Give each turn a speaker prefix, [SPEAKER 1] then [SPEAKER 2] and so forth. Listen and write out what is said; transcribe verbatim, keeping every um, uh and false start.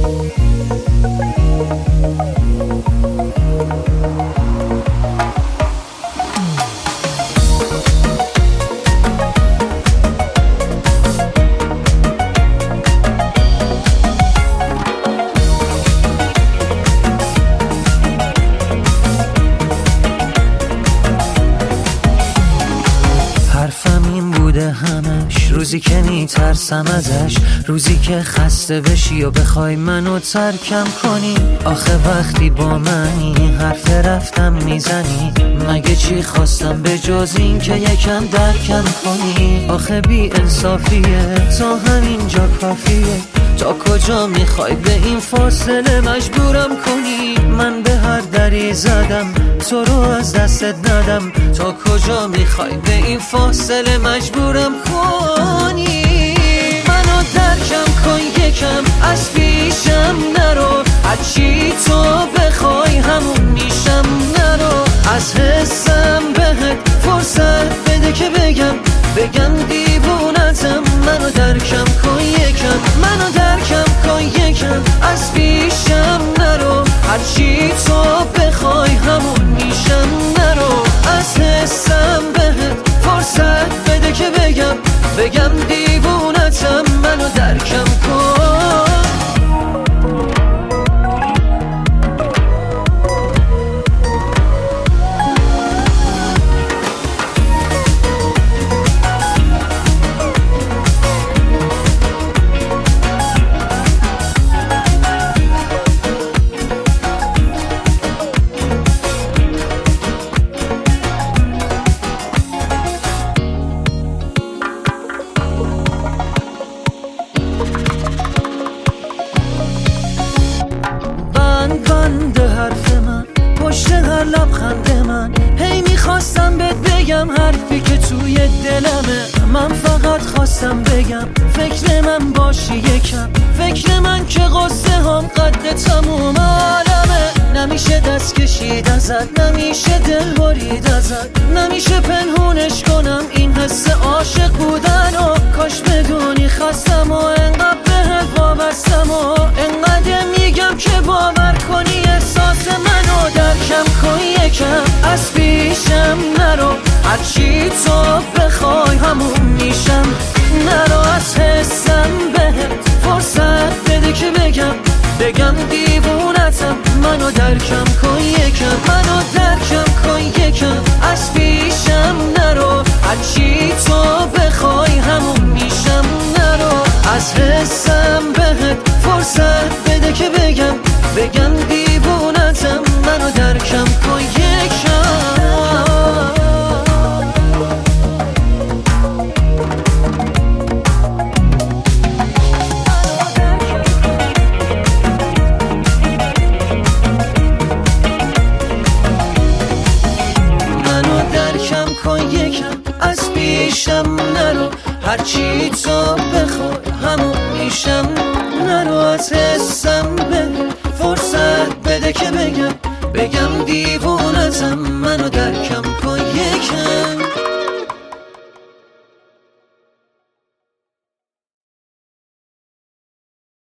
[SPEAKER 1] همش روزی که میترسم ازش، روزی که خسته بشی و بخوای منو ترکم کنی. آخه وقتی با منی حرف رفتم میزنی، مگه چی خواستم به جز این که یکم درکم کنی؟ آخه بی انصافیه تا همینجا کافیه، تا کجا میخوای به این فاصله مجبورم کنی؟ من به هر دری زدم تو رو از دستت ندم، تا کجا میخوای به این فاصله مجبورم کنی؟ منو درکم کن یکم، از پیشم نرو، هرچی تو بخوای همون میشم، نرو از حسم بهت فرصت بده که بگم بگم دیوونتم. منو درکم کن یکم، منو درکم کن یکم، از پیشم نرو، هرچی تو بخوای همون میشم، نرو از حسم بهت فرصت بده که بگم بگم دیوونتم. منو درکم کن. بنده حرف من پشت هر لبخند من، هی میخواستم بهت بگم حرفی که توی دلمه. من فقط خواستم بگم فکر من باشی یکم، فکر من که قصه هم قد تموم عالمه. نمیشه دست کشید ازت، نمیشه دل برید ازت، نمیشه پنهونش کنم این حس عاشق بودن و کاش بدونی خستم و انقدر بهت وابستم و انقدر میگم که باور کنی احساس منو. درکم کن یکم، از پیشم نرو، هرچی تو بخوای همون میشم، نرو از حسم بهت فرصت بده که بگم بگم دیوونتم. منو درکم کن یکم، منو درکم کن یکم، از پیشم نرو، هرچی تو بخوای همون میشم، نرو از حسم بهت فرصت بده که بگم بگم دیوونتم. منو درکم کن یکم. از پیشم نرو، هرچی تو بخوای همون میشم، نرو از حسم به فرصت بده که بگم بگم دیوونتم. منو درکم کن یکم.